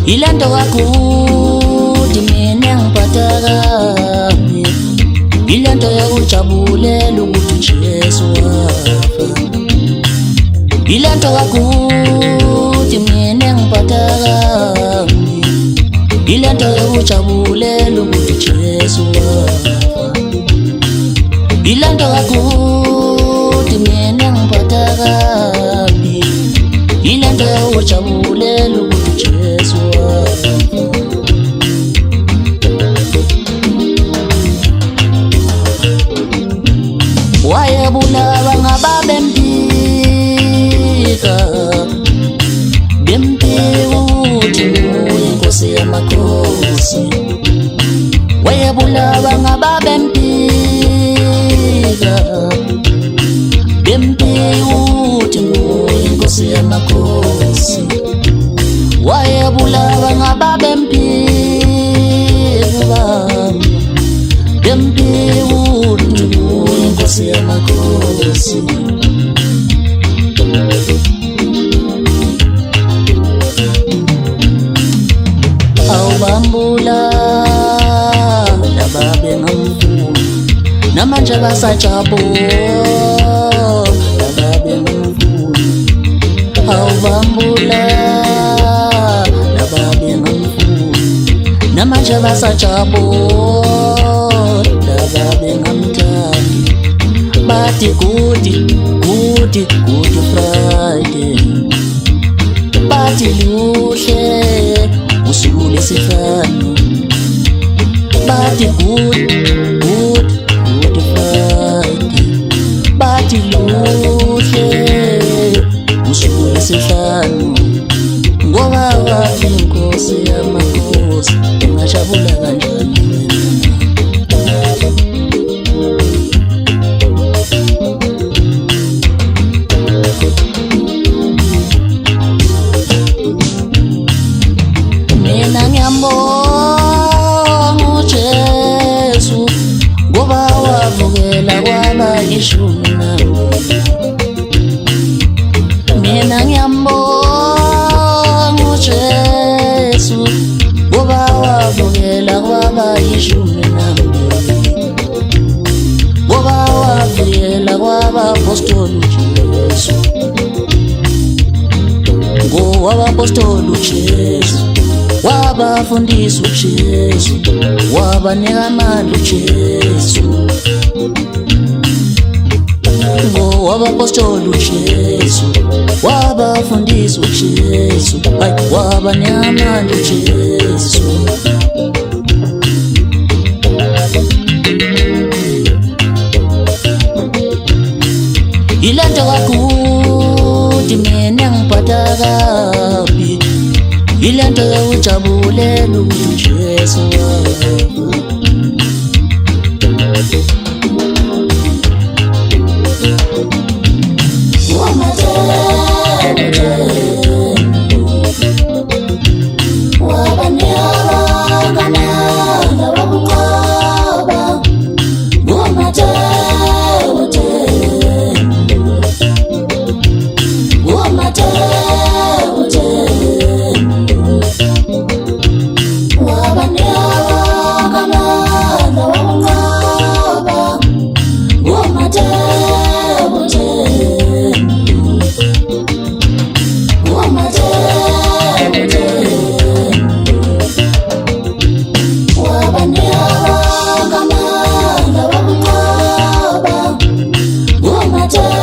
Ilento kakuthi mina ngiphatha kabi, ilento yokujabulela ukuthi uJesu wafa. Ilento kakuthi mina ngiphatha kabi, ilento yokujabulela ukuthi uJesu wafa. Ilento kakuthi mina ngiphatha kabi, ilento yokujabulela ukuthi uJesu wafa. Wayebulawa ngababempika, bempika ukuthi nguye inkosi yamakhosi. Wayebulawa ngababempika, bempika ukuthi nguye inkosi yamakhosi. Wayebulawa ngababempika, bempika ukuthi nguye inkosi yamakhosi. Awubambula lababe ngamfuni, namanje basajabula lababe ngamfuni. Awubambula lababe ngamfuni, namanje basajabula lababe ngamthandi. Bathi good Friday, bathi luhle usuku lesihlanu. Bathi good Friday, bathi luhle usuku lesihlanu. Ngoba wathi inkosi yamakhosi, ungajabula kanjani wena? Mina ngiyambonga uJesu, ngoba wavukela kwaba ishumi nambili. Mina ngiyambonga uJesu, ngoba wavukela kwaba ishumi nambili. Ngoba wavukela kwabapostoli uJesu, ngowabapostoli uJesu, wabafundisa uJesu, wabanika amandla uJesu. Ngowabapostoli uJesu, wabafundisa uJesu, wabanika amandla uJesu. Ilento kakuthi mina ngiphatha kabi, ilento yokujabulela ukuthi uJesu wafa. Woman,